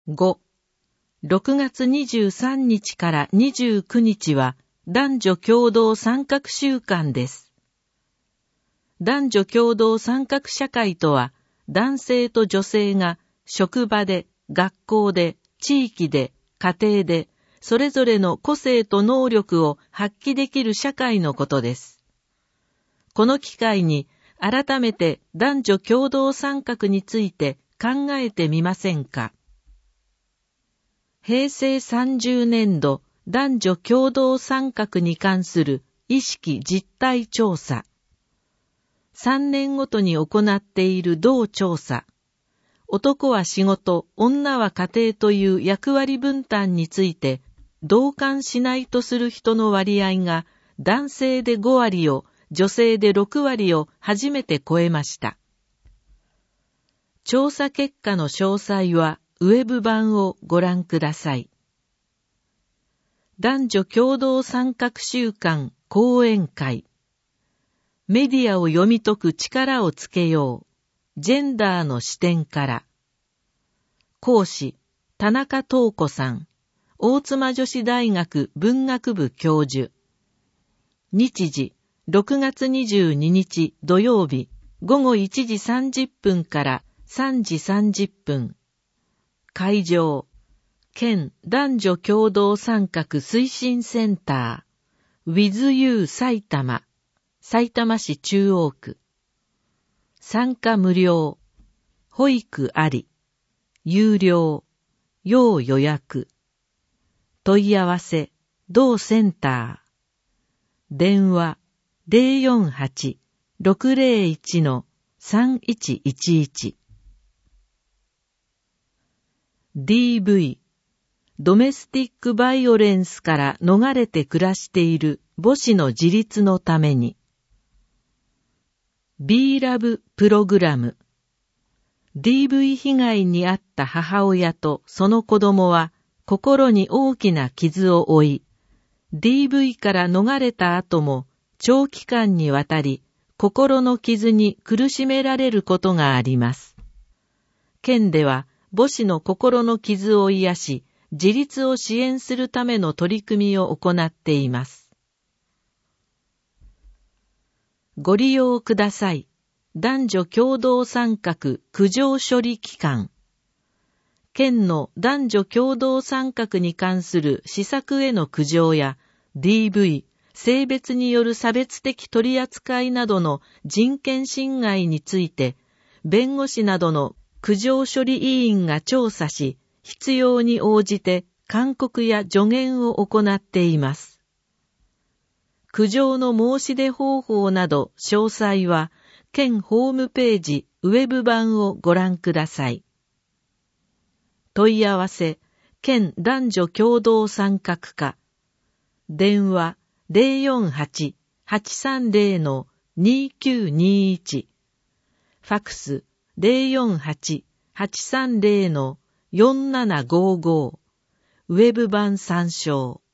5、6月23日から29日は男女共同参画週間です。男女共同参画社会とは、男性と女性が職場で、学校で、地域で、家庭で、それぞれの個性と能力を発揮できる社会のことです。この機会に、改めて男女共同参画について考えてみませんか。平成30年度男女共同参画に関する意識実態調査。3年ごとに行っている同調査。男は仕事、女は家庭という役割分担について同感しないとする人の割合が男性で5割を、女性で6割を初めて超えました。調査結果の詳細はウェブ版をご覧ください。男女共同参画週間講演会。メディアを読み解く力をつけよう。ジェンダーの視点から。講師、田中東子さん。大妻女子大学文学部教授。日時、6月22日土曜日、午後1時30分から3時30分。会場、県男女共同参画推進センター、With You 埼玉、さいたま市中央区。参加無料、保育あり、有料、要予約。問い合わせ、同センター。電話、048-601-3111。DV、ドメスティックバイオレンスから逃れて暮らしている母子の自立のために。B-Love プログラム。DV 被害に遭った母親とその子供は心に大きな傷を負い、DV から逃れた後も長期間にわたり心の傷に苦しめられることがあります。県では母子の心の傷を癒し、自立を支援するための取り組みを行っています。ご利用ください。男女共同参画苦情処理機関。県の男女共同参画に関する施策への苦情や DV、性別による差別的取り扱いなどの人権侵害について、弁護士などの苦情処理委員が調査し、必要に応じて勧告や助言を行っています。苦情の申し出方法など詳細は、県ホームページウェブ版をご覧ください。問い合わせ、県男女共同参画課。電話048-830-2921。ファクス048-830-4755。ウェブ版参照。